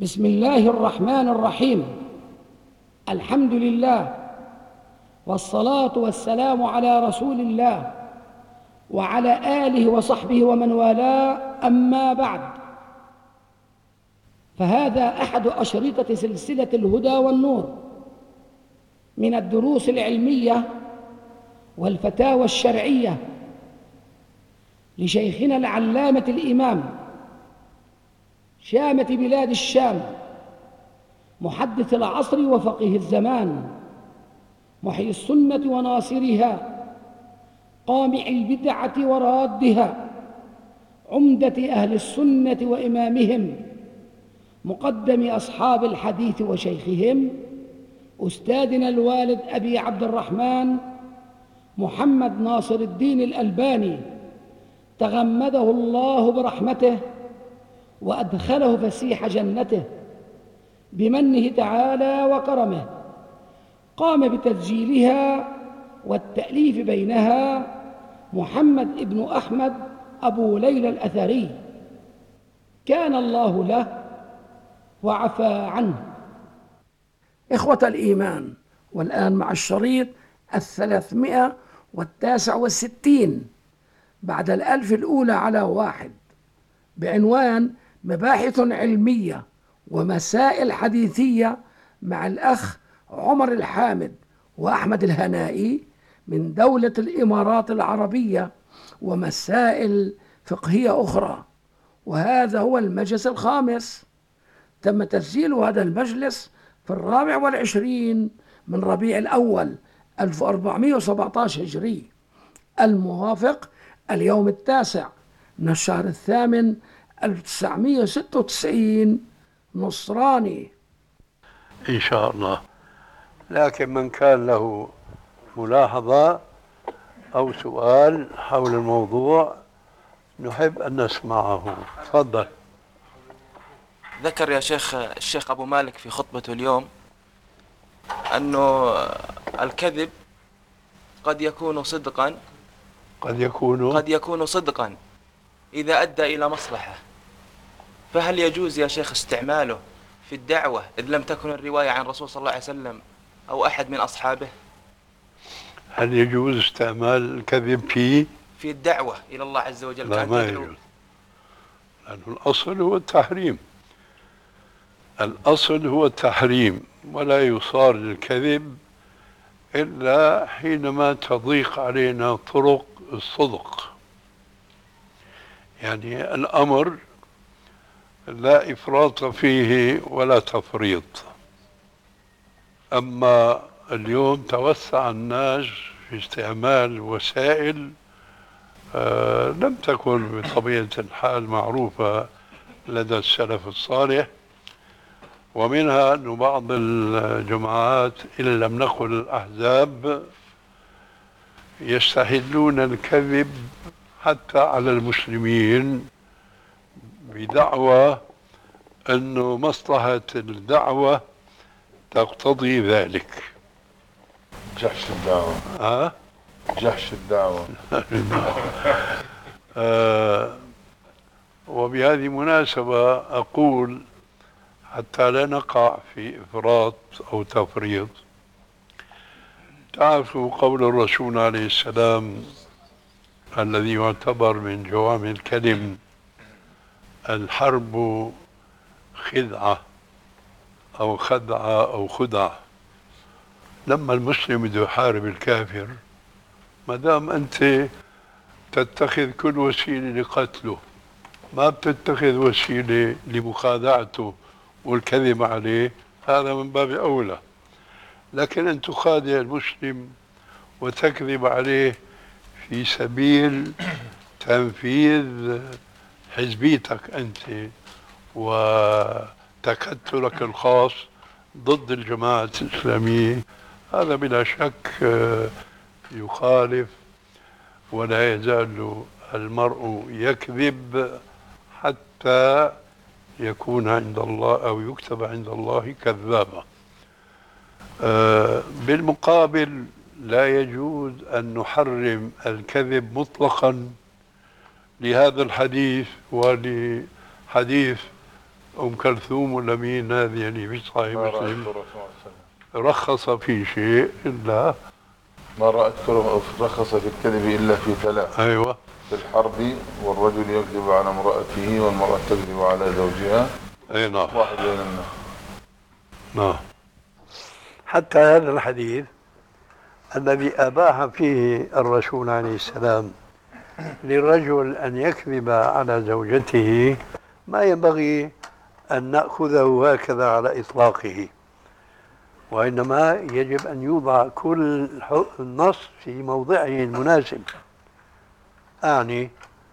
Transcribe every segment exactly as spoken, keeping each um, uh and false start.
بسم الله الرحمن الرحيم. الحمد لله والصلاة والسلام على رسول الله وعلى آله وصحبه ومن والاه، أما بعد، فهذا أحد أشرطة سلسلة الهدى والنور من الدروس العلمية والفتاوى الشرعية لشيخنا العلامة الإمام شامة بلاد الشام، محدث العصر وفقيه الزمان، محيي السنة وناصرها، قامع البدعة ورادها، عمدة أهل السنة وإمامهم، مقدم أصحاب الحديث وشيخهم، أستاذنا الوالد أبي عبد الرحمن محمد ناصر الدين الألباني، تغمده الله برحمته وأدخله فسيح جنته بمنه تعالى وكرمه. قام بتسجيلها والتأليف بينها محمد ابن أحمد أبو ليلى الأثري، كان الله له وعفى عنه. إخوة الإيمان، والآن مع الشريط الثلاثمائة والتاسع والستين بعد الألف الأولى على واحد، بعنوان مباحث علمية ومسائل حديثية مع الأخ عمر الحامد وأحمد الهنائي من دولة الإمارات العربية، ومسائل فقهية أخرى. وهذا هو المجلس الخامس. تم تسجيل هذا المجلس في الرابع والعشرين من ربيع الأول ألف وأربعمائة وسبعة عشر هجري، الموافق اليوم التاسع من الشهر الثامن ألف وتسعمائة وستة وتسعين نصراني إن شاء الله. لكن من كان له ملاحظة أو سؤال حول الموضوع نحب أن نسمعه. تفضل. ذكر يا شيخ الشيخ أبو مالك في خطبته اليوم أنه الكذب قد يكون صدقا قد يكون قد يكون صدقا إذا أدى إلى مصلحة، فهل يجوز يا شيخ استعماله في الدعوة إذ لم تكن الرواية عن الرسول صلى الله عليه وسلم أو أحد من أصحابه؟ هل يجوز استعمال الكذب في في الدعوة إلى الله عز وجل؟ لا، ما يجوز، لأنه الأصل هو التحريم. الأصل هو التحريم، ولا يصار للكذب إلا حينما تضيق علينا طرق الصدق. يعني الأمر لا إفراط فيه ولا تفريط. أما اليوم توسع الناس في استعمال وسائل آه لم تكن بطبيعة الحال معروفة لدى السلف الصالح، ومنها أن بعض الجماعات إن لم نقل الأحزاب يستحلون الكذب حتى على المسلمين بدعوى أنه مصلحة الدعوة تقتضي ذلك. جحش الدعوة. أه؟ جحش الدعوة. آه وبهذه المناسبة أقول حتى لا نقع في إفراط أو تفريط، تعرفوا قول الرسول عليه السلام الذي يعتبر من جوامع الكلم: الحرب خدعة أو خدعة أو خدعة. لما المسلم بده يحارب الكافر، ما دام أنت تتخذ كل وسيلة لقتله، ما بتتخذ وسيلة لمخادعته والكذب عليه، هذا من باب أولى. لكن أن تخادع المسلم وتكذب عليه في سبيل تنفيذ حزبيتك أنت وتكتلك الخاص ضد الجماعة الإسلامية، هذا بلا شك يخالف. ولا يزال المرء يكذب حتى يكون عند الله أو يكتب عند الله كذابا. بالمقابل لا يجوز أن نحرم الكذب مطلقا لهذا الحديث ولحديث أم كلثوم ولا مين هذه يعني في صحيح ما رأيت مسلم الرسول صلى الله عليه وسلم رخص في شيء إلا ما رأيت رخص في الكذب إلا في ثلاث: أيوة في الحرب، والرجل يكذب على امرأته، والمرأة تكذب على زوجها. أي نعم واحد بين الناس. نعم. حتى هذا الحديث الذي أباح فيه الرسول عليه السلام للرجل أن يكذب على زوجته ما ينبغي أن نأخذه هكذا على إطلاقه، وإنما يجب أن يوضع كل النص في موضعه المناسب. أعني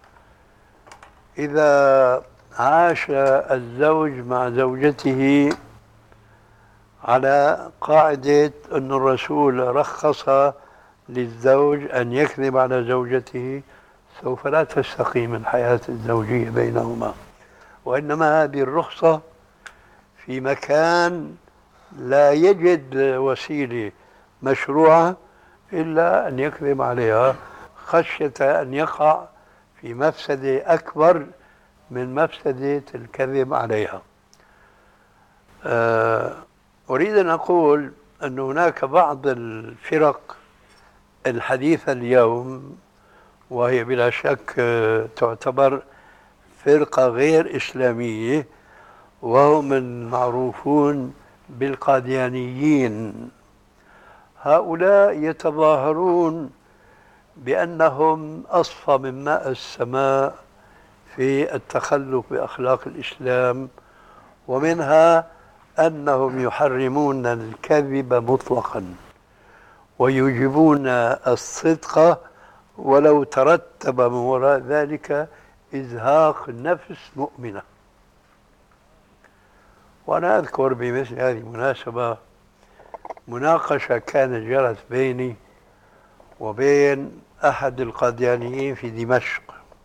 إذا عاش الزوج مع زوجته على قاعدة أن الرسول رخص للزوج أن يكذب على زوجته سوف لا تستقيم الحياة الزوجية بينهما، وإنما هذه الرخصة في مكان لا يجد وسيلة مشروعة إلا أن يكذب عليها خشية أن يقع في مفسدة أكبر من مفسدة الكذب عليها. أريد أن أقول أن هناك بعض الفرق الحديثة اليوم، وهي بلا شك تعتبر فرقة غير إسلامية، وهم المعروفون بالقاديانيين. هؤلاء يتظاهرون بأنهم أصفى من ماء السماء في التخلق بأخلاق الإسلام، ومنها أنهم يحرمون الكذب مطلقا ويوجبون الصدق ولو ترتب من وراء ذلك إزهاق نفس مؤمنة. وأنا أذكر بمثل هذه المناسبة مناقشة كانت جرت بيني وبين أحد القاديانيين في دمشق.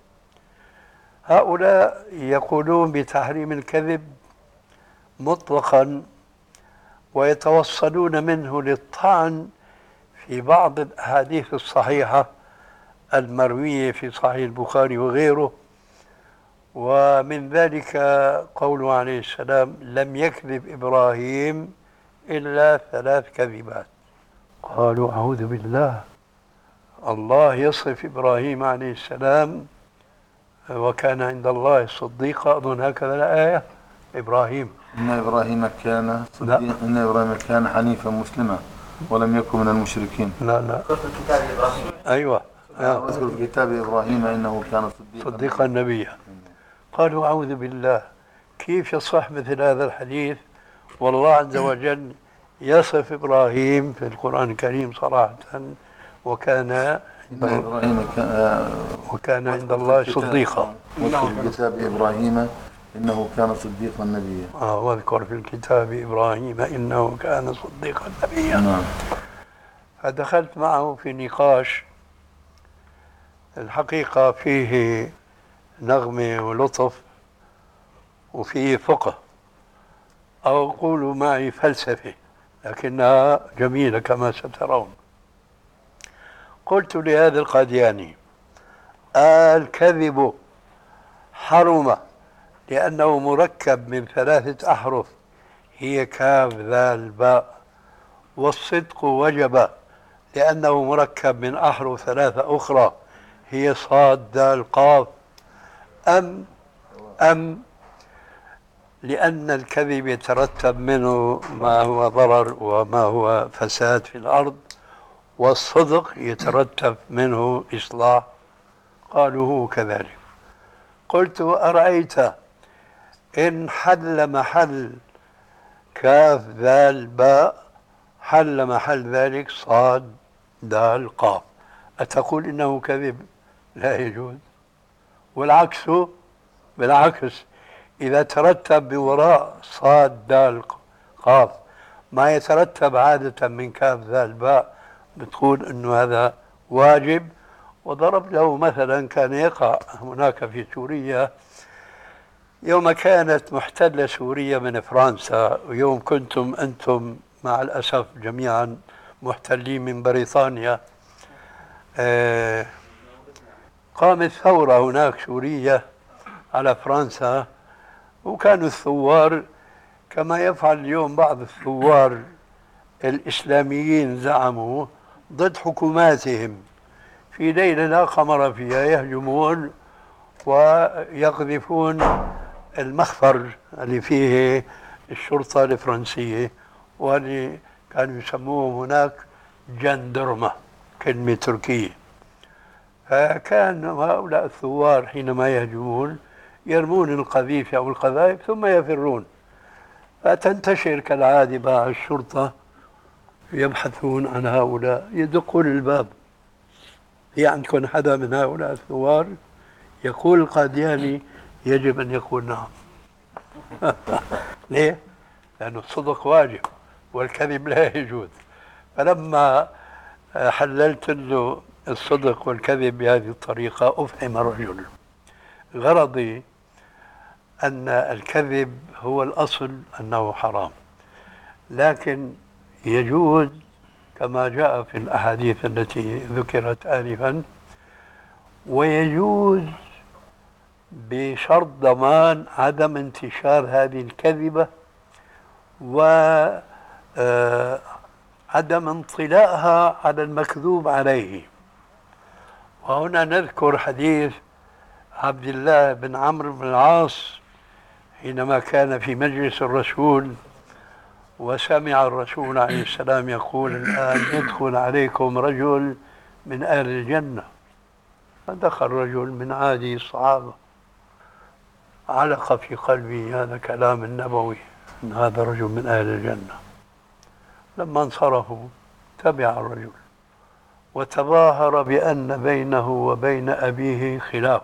هؤلاء يقولون بتحريم الكذب مطلقا، ويتوصلون منه للطعن في بعض الأحاديث الصحيحة المروية في صحيح البخاري وغيره، ومن ذلك قوله عليه السلام: لم يكذب إبراهيم إلا ثلاث كذبات. قالوا أعوذ بالله، الله يصف إبراهيم عليه السلام وكان عند الله صديقا، أظن هكذا الآية. إبراهيم إن إبراهيم كان صديقا، إن إبراهيم كان حنيفا مسلما ولم يكن من المشركين. لا لا في كتاب إبراهيم. أيوة اذكر في كتاب إبراهيم إنه كان صديقا صديقا نبيا. قالوا أعوذ بالله، كيف يصح مثل هذا الحديث والله عز وجل يصف إبراهيم في القرآن الكريم صراحة وكان إبراهيم كان وكان عند الله صديقا. واذكر في كتاب إبراهيم إنه كان صديقا نبيا. آه واذكر في الكتاب إبراهيم إنه كان صديقا نبيا. نعم. فدخلت معه في نقاش الحقيقة فيه نغمة ولطف وفيه فقه، أو قولوا معي فلسفة، لكنها جميلة كما سترون. قلت لهذا القادياني: الكذب حرم لأنه مركب من ثلاثة أحرف هي كاف ذال باء، والصدق وجب لأنه مركب من أحرف ثلاثة أخرى هي صاد دال قاف، أم أم لأن الكذب يترتب منه ما هو ضرر وما هو فساد في الأرض، والصدق يترتب منه إصلاح. قالوا هو كذلك. قلت: أرأيت إن حل محل كاف ذال باء حل محل ذلك صاد دال قاف، أتقول إنه كذب؟ لا يجوز. والعكس بالعكس، إذا ترتب بوراء صاد دال قاف ما يترتب عادة من كاف ذال باء بتقول إنه هذا واجب. وضرب له مثلا كان يقع هناك في سوريا يوم كانت محتلة سوريا من فرنسا، ويوم كنتم أنتم مع الأسف جميعا محتلين من بريطانيا. آه قامت ثورة هناك سورية على فرنسا، وكانوا الثوار كما يفعل اليوم بعض الثوار الإسلاميين زعموا ضد حكوماتهم، في ليلة لا قمر فيها يهجمون ويقذفون المخفر اللي فيه الشرطة الفرنسية، واللي كانوا يسموه هناك جندرمة، كلمة تركية. فكان هؤلاء الثوار حينما يهجمون يرمون القذيفة أو القذائف ثم يفرون، فتنتشر كالعادة مع الشرطة يبحثون عن هؤلاء، يدقون الباب، في عندكم حدا من هؤلاء الثوار؟ يقول القادياني يجب أن يقول نعم. ليه؟ لأنه الصدق واجب والكذب لا يجوز. فلما حللت له الصدق والكذب بهذه الطريقة أفهم الرجل. غرضي أن الكذب هو الأصل أنه حرام، لكن يجوز كما جاء في الأحاديث التي ذكرت آنفا، ويجوز بشرط ضمان عدم انتشار هذه الكذبة وعدم انطلاءها على المكذوب عليه. وهنا نذكر حديث عبد الله بن عمرو بن العاص حينما كان في مجلس الرسول وسمع الرسول عليه السلام يقول: الآن يدخل عليكم رجل من أهل الجنة. فدخل رجل من عادي الصحابة، علق في قلبي هذا كلام النبوي أن هذا رجل من أهل الجنة. لما انصرفوا تبع الرجل وتظاهر بأن بينه وبين أبيه خلاف،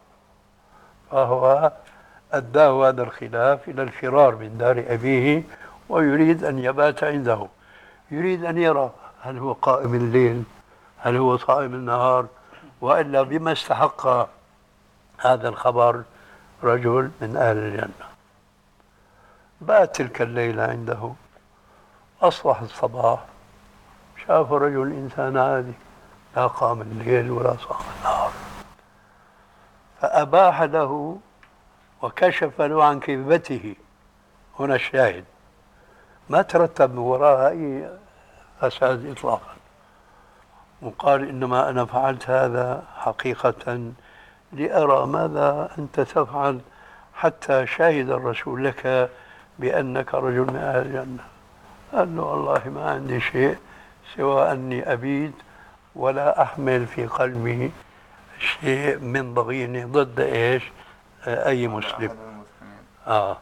فهو أداه هذا الخلاف إلى الفرار من دار أبيه ويريد أن يبات عنده، يريد أن يرى هل هو قائم الليل، هل هو صائم النهار، وإلا بما استحق هذا الخبر رجل من أهل الجنة. بات تلك الليلة عنده، أصبح الصباح شاف رجل إنسان عادي، لا قام الليل ولا صام النهار، فأباح له وكشف له عن كذبته. هنا الشاهد، ما ترتب من وراء أي فساد إطلاقا، وقال: إنما أنا فعلت هذا حقيقة لأرى ماذا أنت تفعل، حتى شهد الرسول لك بأنك رجل من أهل الجنة. قال له: والله ما عندي شيء سوى أني أبيت ولا أحمل في قلبي شيء من ضغيني ضد إيش؟ أي مسلم. آه.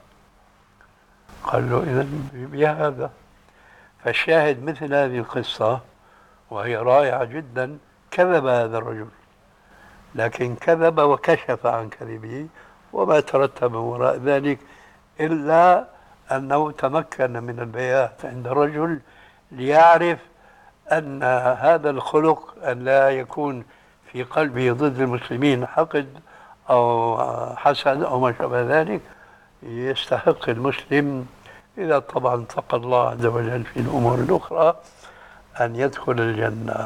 قال له: إذن بهذا. فالشاهد مثل هذه القصة وهي رائعة جدا، كذب هذا الرجل، لكن كذب وكشف عن كذبه، وما ترتب من وراء ذلك إلا أنه تمكن من البيات عند الرجل ليعرف أن هذا الخلق أن لا يكون في قلبه ضد المسلمين حقد أو حسد أو ما شابه ذلك، يستحق المسلم إذا طبعا اتقى الله عز وجل في الأمور الأخرى أن يدخل الجنة.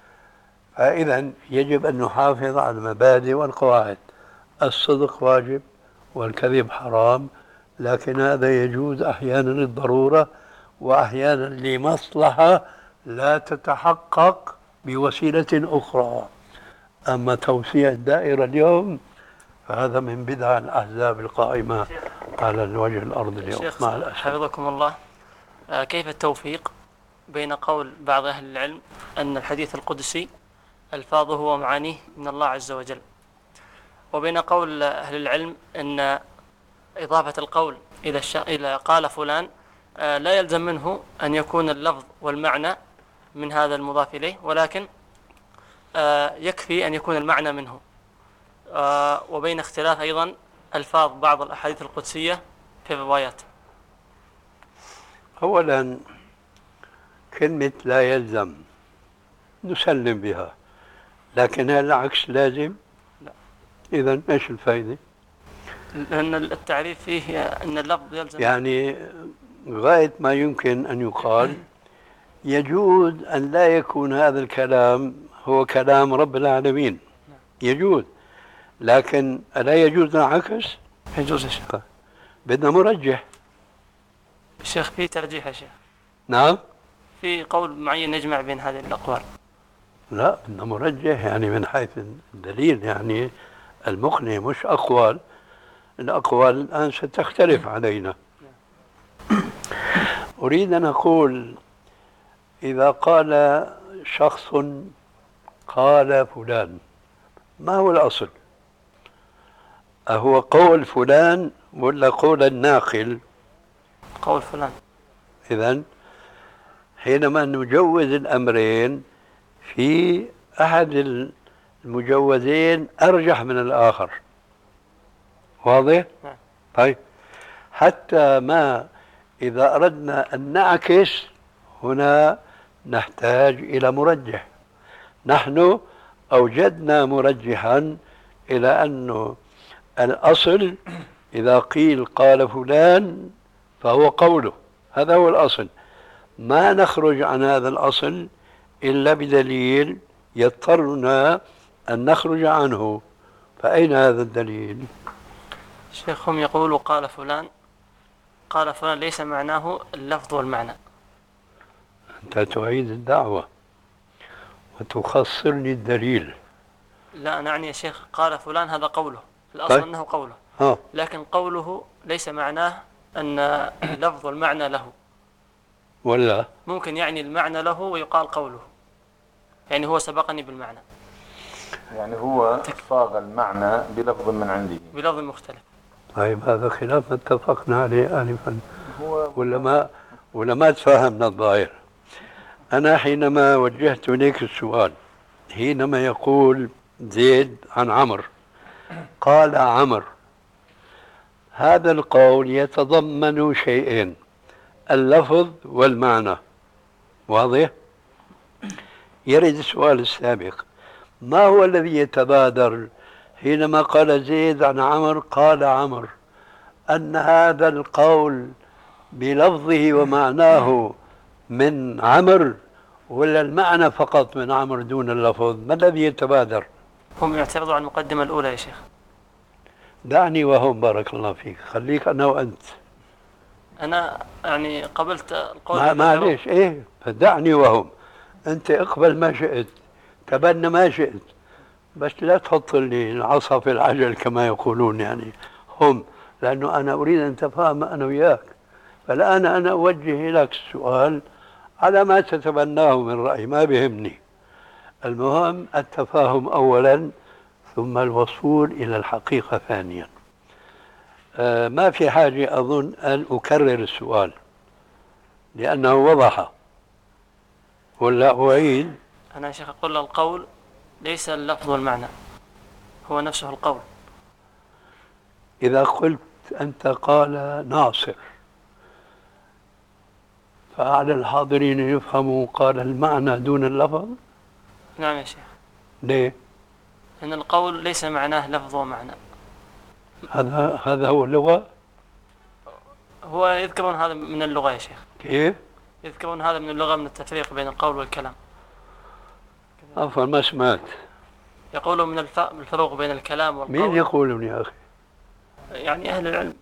فإذا يجب أن نحافظ على المبادئ والقواعد. الصدق واجب والكذب حرام، لكن هذا يجوز أحيانا للضرورة وأحيانا لمصلحة لا تتحقق بوسيلة أخرى. أما توسيع الدائرة اليوم فهذا من بدع الأحزاب القائمة على الوجه الأرض اليوم. مع الأسف. حفظكم الله، كيف التوفيق بين قول بعض أهل العلم أن الحديث القدسي ألفاظه ومعانيه من الله عز وجل، وبين قول أهل العلم أن إضافة القول إلى, الش... إلى قال فلان لا يلزم منه أن يكون اللفظ والمعنى من هذا المضاف إليه، ولكن يكفي أن يكون المعنى منه. وبين اختلاف أيضا ألفاظ بعض الأحاديث القدسية في الروايات. أولا كلمة لا يلزم نسلم بها، لكن هل العكس لازم؟ لا. إذن إيش الفائدة؟ لأن التعريف فيه أن اللفظ يلزم، يعني غاية ما يمكن أن يقال يجوز أن لا يكون هذا الكلام هو كلام رب العالمين، يجوز، لكن ألا يجوز العكس؟ يجوز. بدنا مرجح. الشيخ في ترجيح يا شيخ. نعم. في قول معين يجمع بين هذه الأقوال. لا بدنا مرجح يعني من حيث الدليل، يعني المقنع مش أقوال. الأقوال الآن ستختلف علينا. أريد أن أقول إذا قال شخص قال فلان، ما هو الأصل؟ أهو قول فلان ولا قول الناقل؟ قول فلان. إذن حينما نجوز الأمرين في أحد المجوزين أرجح من الآخر. واضح؟ نعم. طيب حتى ما إذا أردنا أن نعكس هنا نحتاج إلى مرجح. نحن أوجدنا مرجحا إلى أنه الأصل إذا قيل قال فلان فهو قوله، هذا هو الأصل. ما نخرج عن هذا الأصل إلا بدليل يضطرنا أن نخرج عنه. فأين هذا الدليل؟ شيخهم يقول قال فلان، قال فلان ليس معناه اللفظ والمعنى. أنت تعيد الدعوة وتخصرني الدليل. لا أنا أعني يا شيخ قال فلان هذا قوله، الأصل طيب. أنه قوله. ها. لكن قوله ليس معناه أن اللفظ والمعنى له، ولا ممكن يعني المعنى له ويقال قوله، يعني هو سبقني بالمعنى، يعني هو صاغ المعنى بلفظ من عنده بلفظ مختلف. طيب هذا خلاف ما اتفقنا عليه آنفا، ولا ما ولا ما تفهمنا الظاهر. أنا حينما وجهت إليك السؤال، حينما يقول زيد عن عمرو قال عمرو، هذا القول يتضمن شيئين، اللفظ والمعنى. واضح؟ يرد السؤال السابق، ما هو الذي يتبادر حينما قال زيد عن عمرو قال عمرو، أن هذا القول بلفظه ومعناه من عمرو ولا المعنى فقط من عمرو دون اللفظ؟ ما الذي يتبادر؟ هم يعترضوا على المقدمة الأولى يا شيخ. دعني وهم، بارك الله فيك، خليك أنا وأنت. أنا يعني قبلت القول. ما معليش إيه، فدعني وهم. أنت اقبل ما شئت، تبنى ما شئت، بس لا تحط لي العصا في العجل كما يقولون، يعني هم، لأنه أنا أريد أن تفهم أنا وياك. فالآن أنا أوجه لك السؤال على ما تتبناه من رأي، ما بهمني. المهم التفاهم أولا، ثم الوصول إلى الحقيقة ثانيا. آه ما في حاجة أظن أن أكرر السؤال لأنه وضح، ولا أعيد؟ أنا يا شيخ أقول القول ليس اللفظ والمعنى، هو نفسه القول. إذا قلت أنت قال ناصر، فعلى الحاضرين يفهموا قال المعنى دون اللفظ؟ نعم يا شيخ. ليه؟ لأن القول ليس معناه لفظ ومعنى. هذا هذا هو اللغة؟ هو يذكرون هذا من اللغة يا شيخ. كيف؟ يذكرون هذا من اللغة، من التفريق بين القول والكلام. عفوا ما سمعت. يقولون من الفروق بين الكلام والقول. مين يقولون يا أخي؟ يعني أهل العلم.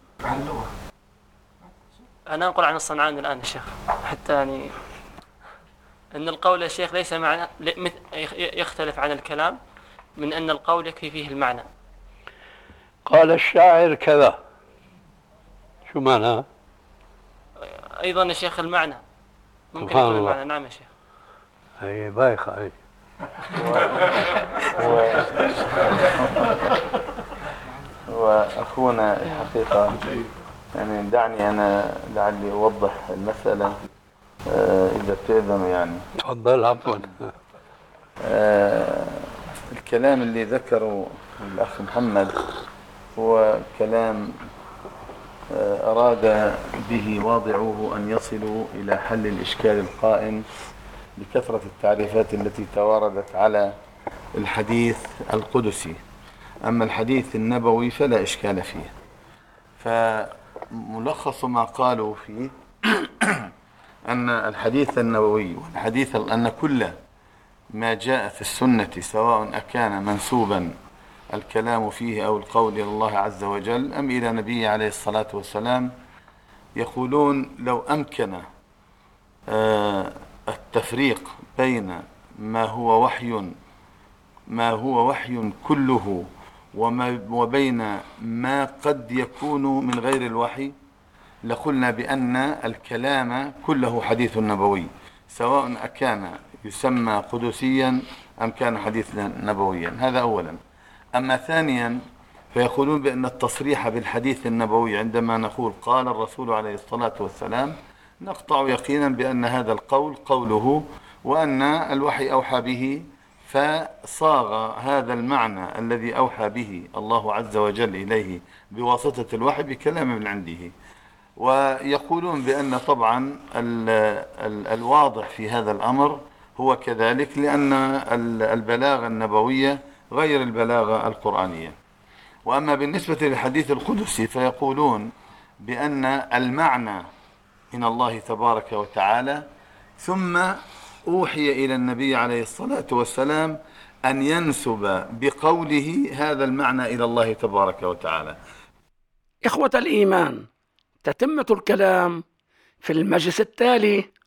أنا أنقل عن الصنعاني الآن يا شيخ، حتى يعني أن القول يا شيخ ليس معنى يختلف عن الكلام، من أن القول يكفي فيه المعنى. قال الشاعر كذا، شو معناه؟ أيضا يا شيخ المعنى ممكن يكون المعنى. نعم يا شيخ. هي بايخة هي. وأخونا الحقيقة يعني دعني أنا لعلي أوضح المسألة إذا بتأذن يعني. تفضل. عفوا. آه الكلام اللي ذكره الأخ محمد هو كلام آه أراد به واضعوه أن يصلوا إلى حل الإشكال القائم بكثرة التعريفات التي تواردت على الحديث القدسي. أما الحديث النبوي فلا إشكال فيه. فملخص ما قالوا فيه أن الحديث النبوي والحديث أن كل ما جاء في السنة سواء أكان منسوبا الكلام فيه أو القول إلى الله عز وجل أم إلى نبيه عليه الصلاة والسلام. يقولون لو أمكن التفريق بين ما هو وحي ما هو وحي كله وما وبين ما قد يكون من غير الوحي لقلنا بأن الكلام كله حديث نبوي، سواء أكان يسمى قدسيا أم كان حديثا نبويا. هذا أولا. أما ثانيا فيقولون بأن التصريح بالحديث النبوي عندما نقول قال الرسول عليه الصلاة والسلام نقطع يقينا بأن هذا القول قوله، وأن الوحي أوحى به، فصاغ هذا المعنى الذي أوحى به الله عز وجل إليه بواسطة الوحي بكلام من عنده. ويقولون بأن طبعا ال ال الواضح في هذا الأمر هو كذلك، لأن البلاغة النبوية غير البلاغة القرآنية. وأما بالنسبة للحديث القدسي فيقولون بأن المعنى من الله تبارك وتعالى، ثم أوحي إلى النبي عليه الصلاة والسلام أن ينسب بقوله هذا المعنى إلى الله تبارك وتعالى. إخوة الإيمان، تتمة الكلام في المجلس التالي.